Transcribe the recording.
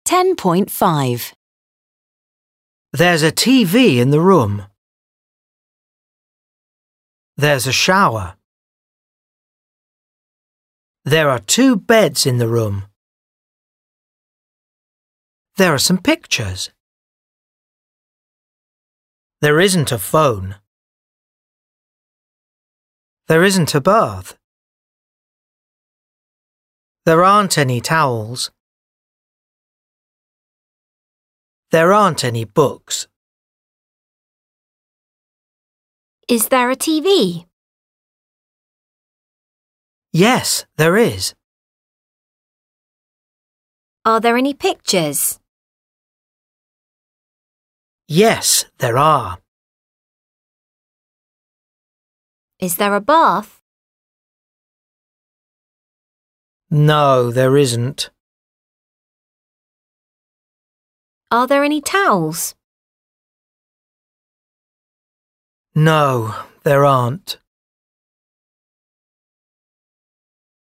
10.5. There's a TV in the room. There's a shower. There are 2 beds in the room. There are some pictures. There isn't a phone. There isn't a bath. There aren't any towels. There aren't any books. Is there a TV? Yes, there is. Are there any pictures? Yes, there are. Is there a bath? No, there isn't. Are there any towels? No, there aren't.